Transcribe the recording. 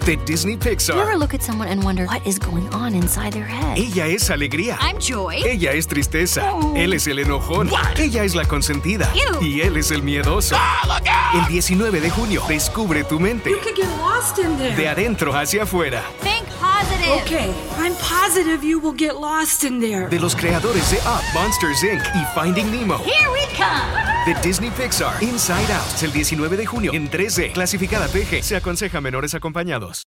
de Disney You Pixar. ever look at someone and wonder what is going on inside their head? Ella es alegría. I'm Joy. Ella es tristeza. Él es el enojón. Ella es la consentida. Ew. Y él es el miedoso. El 19 de junio, descubre tu mente. You could get lost in there. De adentro hacia afuera. Think positive. Okay, I'm positive you will get lost in there. De los creadores de Up, Monsters Inc. y Finding Nemo. Here we come. De Disney Pixar, Inside Out, el 19 de junio en 3D, clasificada PG. Se aconseja menores acompañados.